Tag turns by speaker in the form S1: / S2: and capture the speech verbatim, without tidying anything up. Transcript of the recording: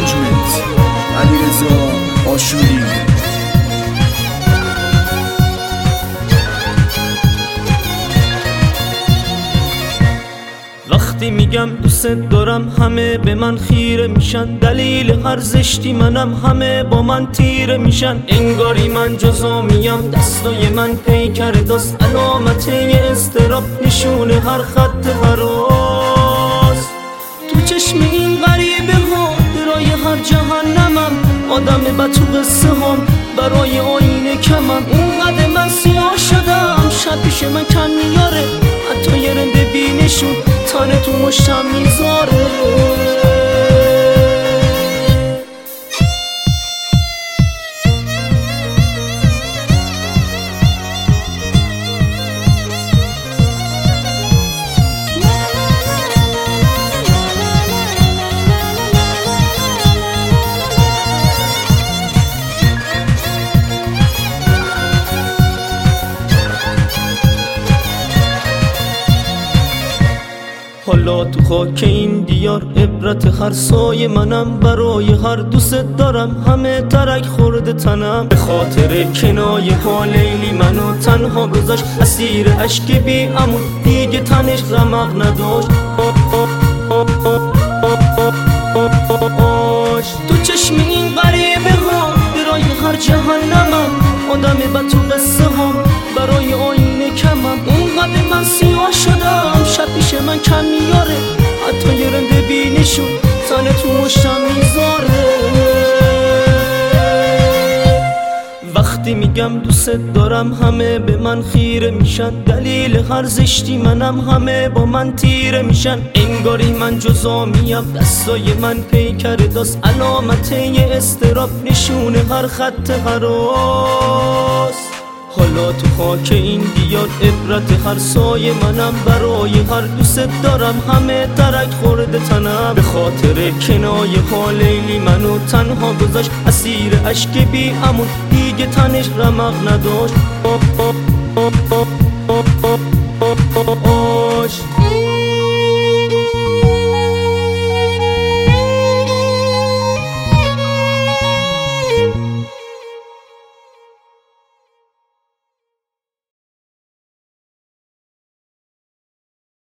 S1: منیجمنت علیرضا آشوری.
S2: وقتی میگم دوست دارم همه به من خیره میشن، دلیل هر زشتی منم همه با من تیره میشن. انگاری من جزامیم، دستای من پیکر داست، علامت اضطراب نشونه هر خط هراس. تو چشم این غریبه ها درای هر جهنمم، آدم بد تو قصه هم برای آینه کمم. اونقدر من سیاه شدم شب پیش من کم میاره، حتی یه رنده بینشون تانه تو مشتم میذاره. حالا تو خاک این دیار عبرت هر سایه منم، برای هر دوست دارم همه ترک خورده تنم. به خاطر کنایه ها لیلی منو تنها گذاشت، اسیر عشق بی امون دیگه تنش رمق نداشت. تو چشم این غریبه ها برای هر جهنمم، آدم بد تو قصه هم برای آینه کمم. اونقدر من سیاه شدم شب پیش من کم میاره، حتی یه رنده بینشون تنه تو مشتم میذاره. وقتی میگم دوست دارم همه به من خیره میشن، دلیل هر زشتی منم همه با من تیره میشن. انگاری من جزامیم، دستای من پیکر داست، علامت اضطراب نشونه هر خط هراس. حالا تو خاک این دیار عبرت هر سایه منم، برای هر دوست دارم همه ترک خورده تنم. به خاطر کنایه ها لیلی منو تنها گذاشت، اسیر عشق بی امون دیگه تنش رمق نداشت.